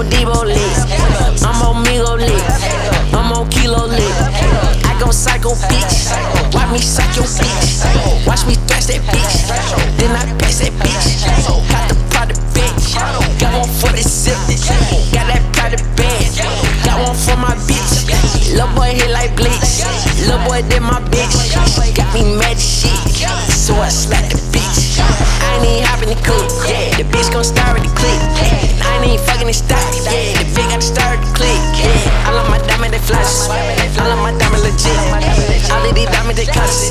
on Debo lit. I'm on Migo lit. I'm on Kilo lit. I gon' psycho bitch. Watch me psych your bitch. Watch me thrash that bitch. Then I pass that bitch. Got the product bitch. Got one for the zip. Got that private bag. Got one for my bitch. Lil' boy hit like bleach. Lil' boy did my bitch. Got me mad as shit. So I slapped the bitch. I ain't even hopping the coupe. Yeah, the bitch gon' start with the click. I ain't even fucking the stock. Yeah, the bitch got to start with the click. Yeah, I love my diamond, they flash. I love my diamond legit. All of these diamonds, they cost.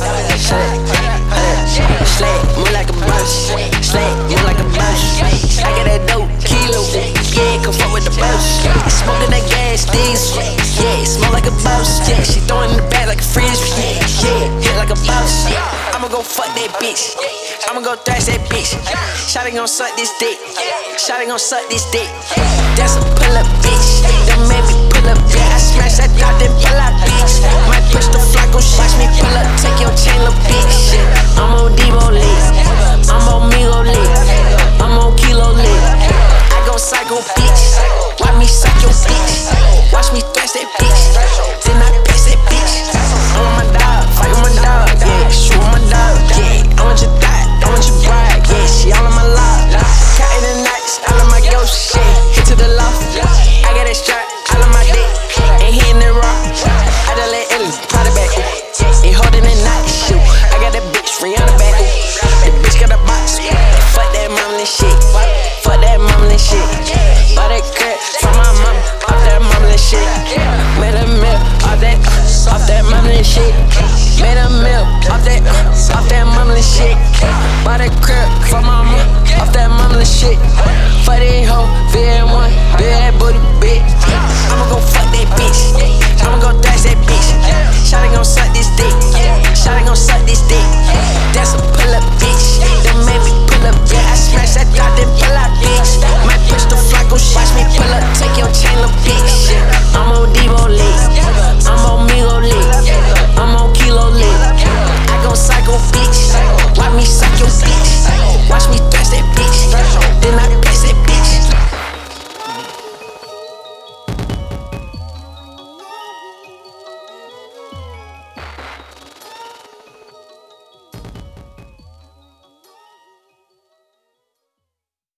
Slay, move like a bus. Slay, move like a bus. I got that dope, kilo. Yeah, come fuck with the bus. Smoking that gas, diesel. Yeah, smoke like a boss. Yeah, she throwing in the bag like a fridge. Yeah, hit like a boss. I'ma go fuck that bitch. I'ma go thrash that bitch. Shawty gon' suck this dick. Shawty gon' suck this dick. That's a pull up bitch. That made me pull up, yeah. I smash that dot, then pull out bitch. Might push the flock, gon' watch me pull up. Take your chain, little bitch. I'm on Debo lit. I'm on Migo lit. I'm on Kilo lit. I go psycho bitch. Watch me suck your bitch. Watch me thrash that bitch. Then I pass that bitch. I'm on my dog, fight with my dog. Yeah, shoot with my dog. Yeah, I want your thigh, I want your bride. Yeah, she all on my love. Counting the nights, all of my ghost shit. Hit to the loft. I got that strap, all of my dick. Ain't hitting the rock. I just let Ellie pot it back. Ain't holding that night shoe. I got that bitch Rihanna back. The bitch got a box. Fuck that mama and shit. Fuck that mama and shit. Buy that crap from my mama. Off that mama and shit. Made a meal off that mama and shit. Made a meal off that mama and shit. Buy that crap from my mama. Off that mama and shit. Fuck that hoe, VN1, big that booty bitch. I'ma go fuck that bitch. I'ma go thrash that bitch. Shawty gon' suck this dick. Shawty gon' suck this dick. That's a pull up bitch. That made me pull up, yeah. I smash that dot, then pull out bitch. Might push the flock, gon' watch me pull up. Take your chain, little bitch. I'm on Debo lit. I'm on Migo lit. I'm on Kilo lit. I gon' psycho bitch. Watch me suck your bitch. Watch me